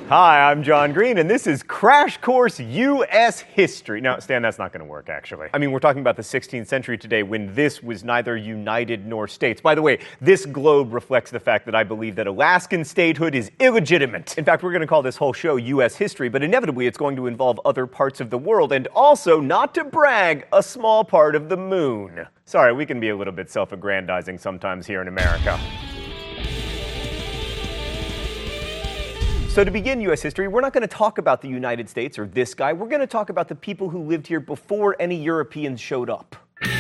Hi, I'm John Green, and this is Crash Course U.S. History. Now, Stan, that's not going to work, actually. I mean, we're talking about the 16th century today when this was neither united nor states. By the way, this globe reflects the fact that I believe that Alaskan statehood is illegitimate. In fact, we're going to call this whole show U.S. History, but inevitably it's going to involve other parts of the world, and also, not to brag, a small part of the moon. Sorry, we can be a little bit self-aggrandizing sometimes here in America. So to begin U.S. history, we're not going to talk about the United States or this guy. We're going to talk about the people who lived here before any Europeans showed up.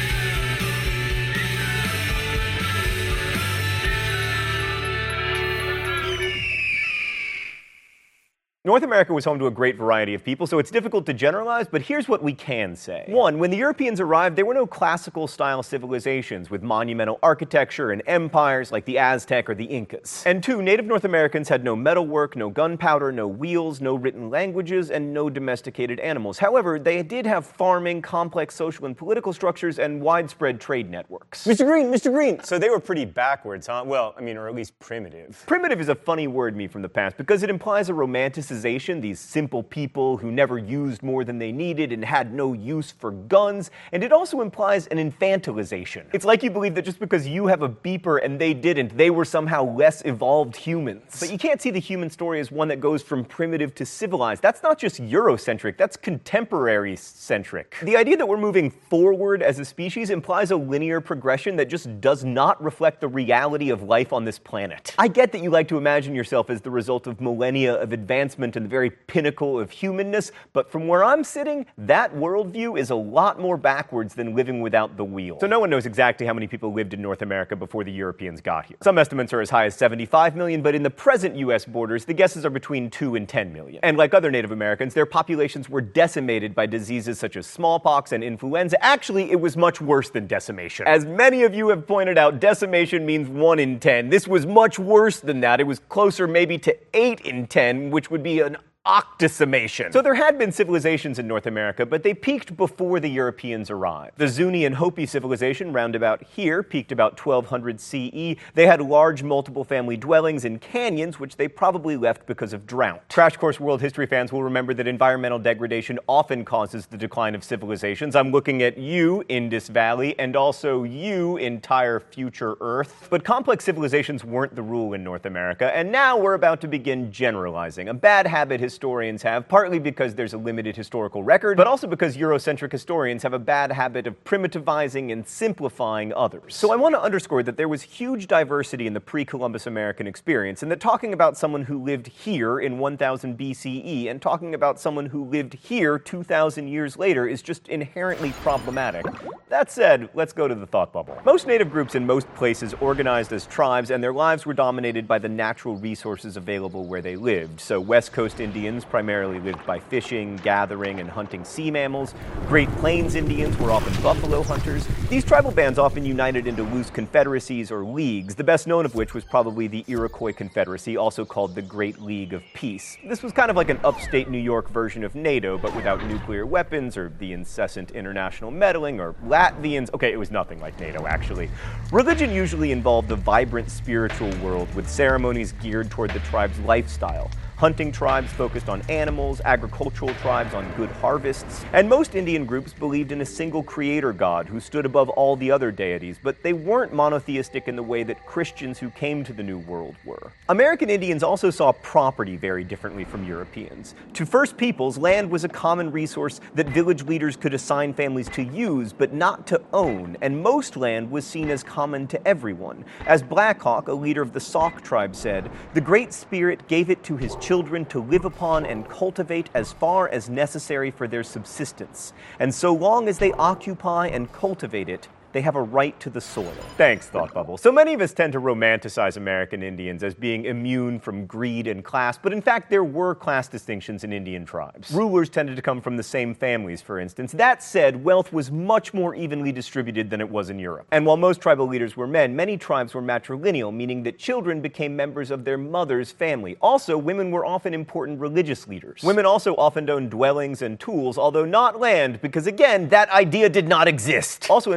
North America was home to a great variety of people, so it's difficult to generalize, but here's what we can say. One, when the Europeans arrived, there were no classical-style civilizations with monumental architecture and empires like the Aztec or the Incas. And two, native North Americans had no metalwork, no gunpowder, no wheels, no written languages, and no domesticated animals. However, they did have farming, complex social and political structures, and widespread trade networks. Mr. Green! So they were pretty backwards, huh? Well, I mean, or at least primitive. Primitive is a funny word, me, from the past, because it implies a romanticization. These simple people who never used more than they needed and had no use for guns, and it also implies an infantilization. It's like you believe that just because you have a beeper and they didn't, they were somehow less evolved humans. But you can't see the human story as one that goes from primitive to civilized. That's not just Eurocentric, that's contemporary-centric. The idea that we're moving forward as a species implies a linear progression that just does not reflect the reality of life on this planet. I get that you like to imagine yourself as the result of millennia of advancement and the very pinnacle of humanness, but from where I'm sitting, that worldview is a lot more backwards than living without the wheel. So no one knows exactly how many people lived in North America before the Europeans got here. Some estimates are as high as 75 million, but in the present U.S. borders, the guesses are between 2 and 10 million. And like other Native Americans, their populations were decimated by diseases such as smallpox and influenza. Actually, it was much worse than decimation. As many of you have pointed out, decimation means 1 in 10. This was much worse than that. It was closer maybe to 8 in 10, which would be an octodecimation. So there had been civilizations in North America, but they peaked before the Europeans arrived. The Zuni and Hopi civilization, round about here, peaked about 1200 CE. They had large multiple family dwellings in canyons, which they probably left because of drought. Crash Course World History fans will remember that environmental degradation often causes the decline of civilizations. I'm looking at you, Indus Valley, and also you, entire future Earth. But complex civilizations weren't the rule in North America, and now we're about to begin generalizing. A bad habit historians have, partly because there's a limited historical record, but also because Eurocentric historians have a bad habit of primitivizing and simplifying others. So I want to underscore that there was huge diversity in the pre-Columbus American experience, and that talking about someone who lived here in 1000 BCE and talking about someone who lived here 2,000 years later is just inherently problematic. That said, let's go to the thought bubble. Most native groups in most places organized as tribes, and their lives were dominated by the natural resources available where they lived. So West Coast Indians primarily lived by fishing, gathering, and hunting sea mammals. Great Plains Indians were often buffalo hunters. These tribal bands often united into loose confederacies or leagues, the best known of which was probably the Iroquois Confederacy, also called the Great League of Peace. This was kind of like an upstate New York version of NATO, but without nuclear weapons or the incessant international meddling or Latvians. Okay, it was nothing like NATO, actually. Religion usually involved a vibrant spiritual world with ceremonies geared toward the tribe's lifestyle. Hunting tribes focused on animals, agricultural tribes on good harvests, and most Indian groups believed in a single creator god who stood above all the other deities, but they weren't monotheistic in the way that Christians who came to the New World were. American Indians also saw property very differently from Europeans. To First Peoples, land was a common resource that village leaders could assign families to use, but not to own, and most land was seen as common to everyone. As Black Hawk, a leader of the Sauk tribe, said, "The Great Spirit gave it to his children to live upon and cultivate as far as necessary for their subsistence. And so long as they occupy and cultivate it, they have a right to the soil." Thanks, Thought Bubble. So many of us tend to romanticize American Indians as being immune from greed and class, but in fact there were class distinctions in Indian tribes. Rulers tended to come from the same families, for instance. That said, wealth was much more evenly distributed than it was in Europe. And while most tribal leaders were men, many tribes were matrilineal, meaning that children became members of their mother's family. Also, women were often important religious leaders. Women also often owned dwellings and tools, although not land, because again, that idea did not exist. Also, in many tribes,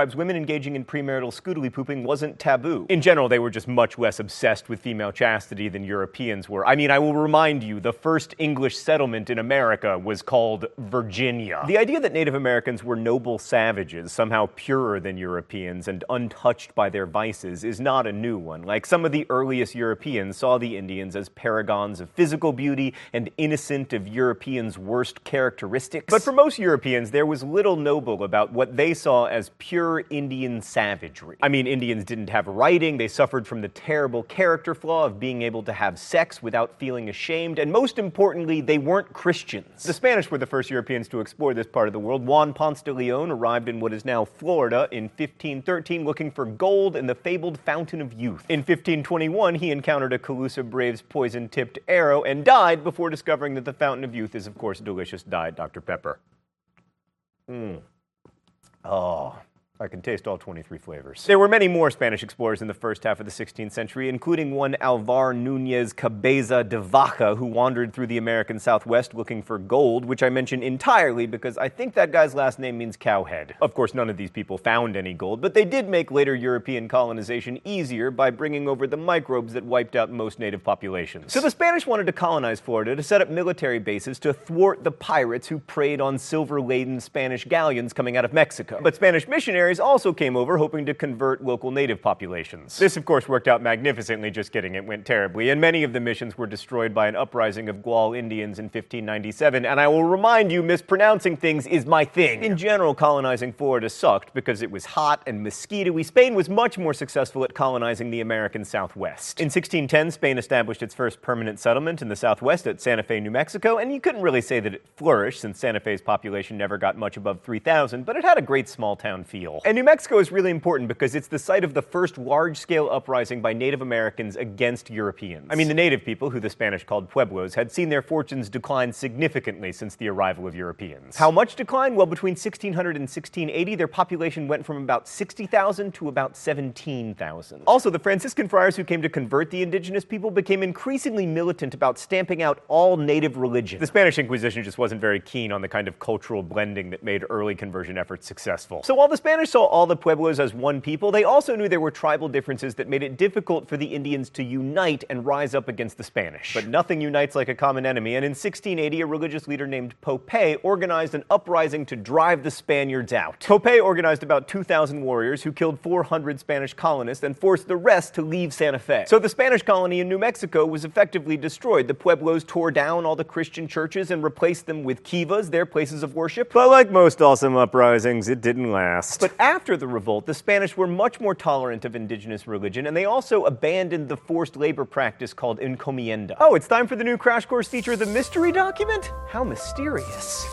tribes, women engaging in premarital scoodly pooping wasn't taboo. In general, they were just much less obsessed with female chastity than Europeans were. I mean, I will remind you, the first English settlement in America was called Virginia. The idea that Native Americans were noble savages, somehow purer than Europeans and untouched by their vices, is not a new one. Like, some of the earliest Europeans saw the Indians as paragons of physical beauty and innocent of Europeans' worst characteristics. But for most Europeans, there was little noble about what they saw as pure Indian savagery. I mean, Indians didn't have writing, they suffered from the terrible character flaw of being able to have sex without feeling ashamed, and most importantly, they weren't Christians. The Spanish were the first Europeans to explore this part of the world. Juan Ponce de Leon arrived in what is now Florida in 1513 looking for gold in the fabled Fountain of Youth. In 1521, he encountered a Calusa brave's poison-tipped arrow and died before discovering that the Fountain of Youth is, of course, delicious Diet Dr. Pepper. Oh, I can taste all 23 flavors. There were many more Spanish explorers in the first half of the 16th century, including one Alvar Núñez Cabeza de Vaca, who wandered through the American Southwest looking for gold, which I mention entirely because I think that guy's last name means cowhead. Of course, none of these people found any gold, but they did make later European colonization easier by bringing over the microbes that wiped out most native populations. So the Spanish wanted to colonize Florida to set up military bases to thwart the pirates who preyed on silver-laden Spanish galleons coming out of Mexico. But Spanish missionaries also came over hoping to convert local native populations. This, of course, worked out magnificently. Just kidding, it went terribly, and many of the missions were destroyed by an uprising of Gual Indians in 1597, and I will remind you, mispronouncing things is my thing. In general, colonizing Florida sucked because it was hot and mosquito-y. Spain was much more successful at colonizing the American Southwest. In 1610, Spain established its first permanent settlement in the Southwest at Santa Fe, New Mexico, and you couldn't really say that it flourished since Santa Fe's population never got much above 3,000, but it had a great small-town feel. And New Mexico is really important because it's the site of the first large-scale uprising by Native Americans against Europeans. I mean, the native people, who the Spanish called Pueblos, had seen their fortunes decline significantly since the arrival of Europeans. How much decline? Well, between 1600 and 1680, their population went from about 60,000 to about 17,000. Also, the Franciscan friars who came to convert the indigenous people became increasingly militant about stamping out all native religion. The Spanish Inquisition just wasn't very keen on the kind of cultural blending that made early conversion efforts successful. So while the Spanish saw all the Pueblos as one people, they also knew there were tribal differences that made it difficult for the Indians to unite and rise up against the Spanish. But nothing unites like a common enemy, and in 1680, a religious leader named Pope organized an uprising to drive the Spaniards out. Pope organized about 2,000 warriors who killed 400 Spanish colonists and forced the rest to leave Santa Fe. So the Spanish colony in New Mexico was effectively destroyed. The Pueblos tore down all the Christian churches and replaced them with kivas, their places of worship. But like most awesome uprisings, it didn't last. But after the revolt, the Spanish were much more tolerant of indigenous religion, and they also abandoned the forced labor practice called encomienda. Oh, it's time for the new Crash Course feature, The Mystery Document? How mysterious.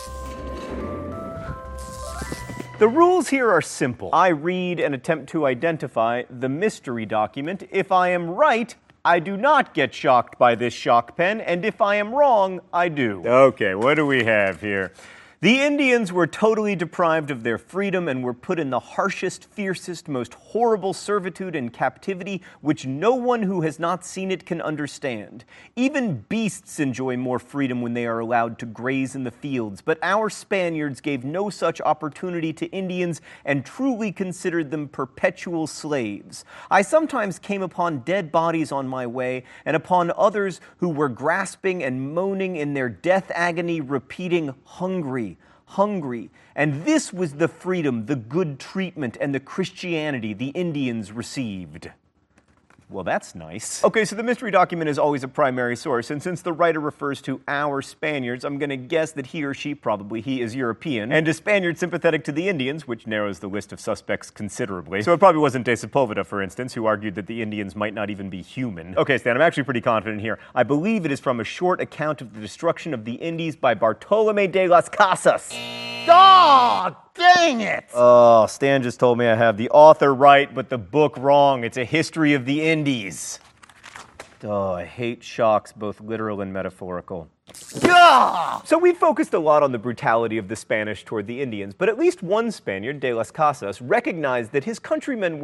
The rules here are simple. I read and attempt to identify the mystery document. If I am right, I do not get shocked by this shock pen, and if I am wrong, I do. Okay, what do we have here? The Indians were totally deprived of their freedom and were put in the harshest, fiercest, most horrible servitude and captivity, which no one who has not seen it can understand. Even beasts enjoy more freedom when they are allowed to graze in the fields, but our Spaniards gave no such opportunity to Indians and truly considered them perpetual slaves. I sometimes came upon dead bodies on my way, and upon others who were grasping and moaning in their death agony, repeating, "Hungry, hungry." And this was the freedom, the good treatment, and the Christianity the Indians received. Well, that's nice. Okay, so the mystery document is always a primary source, and since the writer refers to our Spaniards, I'm going to guess that he or she, probably he, is European, and a Spaniard sympathetic to the Indians, which narrows the list of suspects considerably. So it probably wasn't De Sepulveda, for instance, who argued that the Indians might not even be human. Okay, Stan, I'm actually pretty confident here. I believe it is from a short account of the destruction of the Indies by Bartolome de las Casas. Oh, dang it! Oh, Stan just told me I have the author right, but the book wrong. It's A History of the Indies. Oh, I hate shocks, both literal and metaphorical. So we've focused a lot on the brutality of the Spanish toward the Indians, but at least one Spaniard, de las Casas, recognized that his countrymen were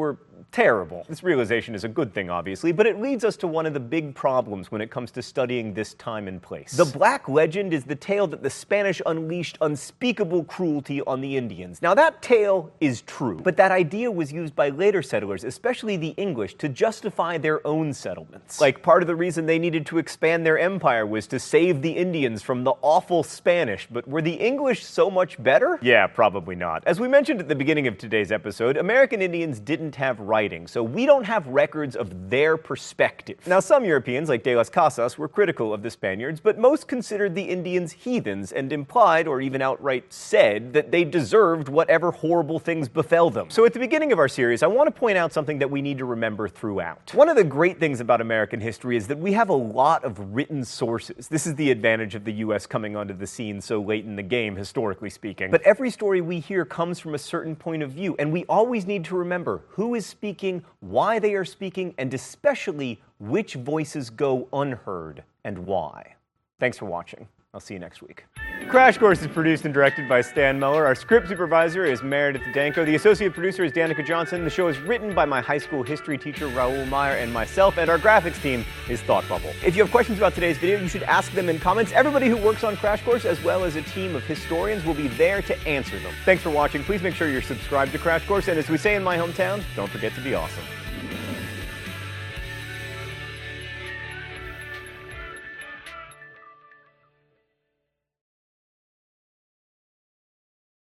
terrible. This realization is a good thing, obviously, but it leads us to one of the big problems when it comes to studying this time and place. The Black Legend is the tale that the Spanish unleashed unspeakable cruelty on the Indians. Now, that tale is true, but that idea was used by later settlers, especially the English, to justify their own settlements. Like, part of the reason they needed to expand their empire was to save the Indians from the awful Spanish. But were the English so much better? Yeah, probably not. As we mentioned at the beginning of today's episode, American Indians didn't have writing, so we don't have records of their perspective. Now, some Europeans, like De las Casas, were critical of the Spaniards, but most considered the Indians heathens and implied, or even outright said, that they deserved whatever horrible things befell them. So at the beginning of our series, I want to point out something that we need to remember throughout. One of the great things about American history is that we have a lot of written sources. This is the advantage of the U.S. coming onto the scene so late in the game, historically speaking. But every story we hear comes from a certain point of view, and we always need to remember who is speaking, why they are speaking, and especially which voices go unheard and why. Thanks for watching. I'll see you next week. Crash Course is produced and directed by Stan Muller. Our script supervisor is Meredith Danko. The associate producer is Danica Johnson. The show is written by my high school history teacher, Raoul Meyer, and myself, and our graphics team is Thought Bubble. If you have questions about today's video, you should ask them in comments. Everybody who works on Crash Course, as well as a team of historians, will be there to answer them. Thanks for watching. Please make sure you're subscribed to Crash Course, and as we say in my hometown, don't forget to be awesome.